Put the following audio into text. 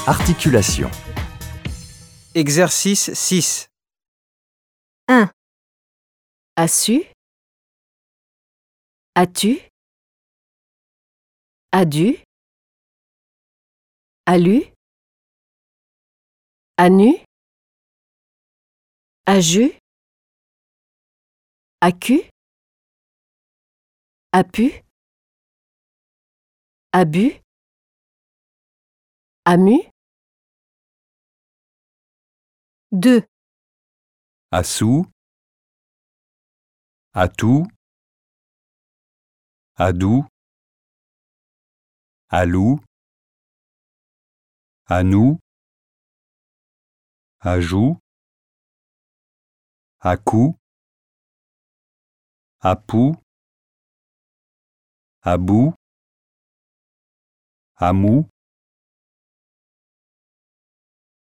Articulation. Exercice 6. 1. As-tu? As-tu? As-du? As-lu? As-nu? As-ju? As-cu? As-pu? As-bu? As-mu? 2. As-sou. As-tout. As-dou. As-lou. À-nous. À-jou. À-cou. À-pou. À-bout. À-mou.